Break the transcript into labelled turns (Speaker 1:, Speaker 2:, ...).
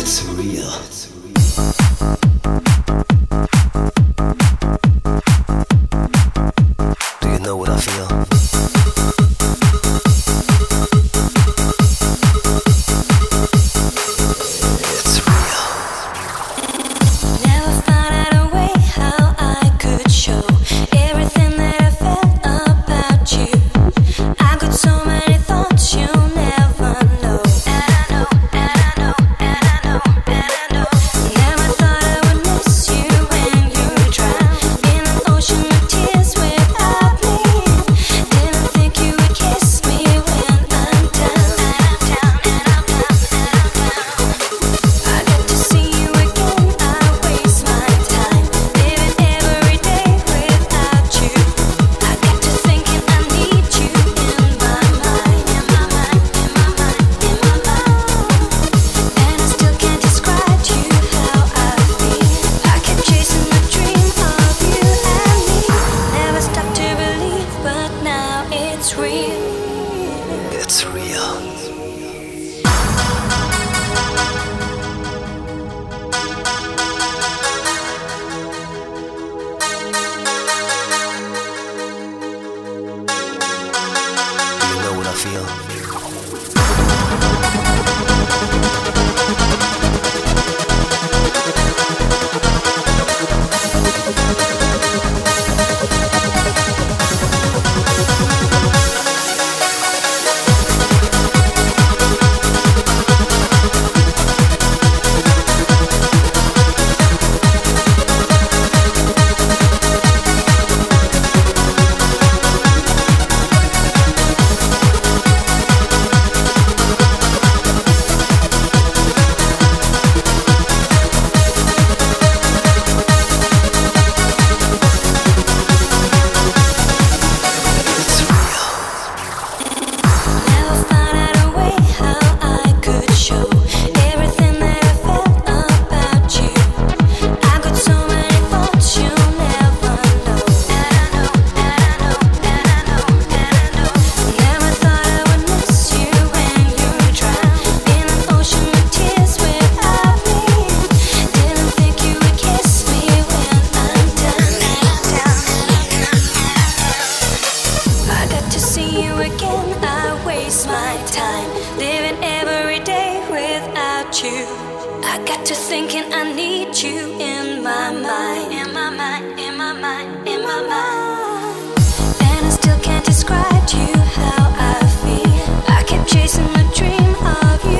Speaker 1: you. I got to thinking I need you in my mind, in my mind, in my mind, in my mind. And I still can't describe to you how I feel. I keep chasing the dream of you.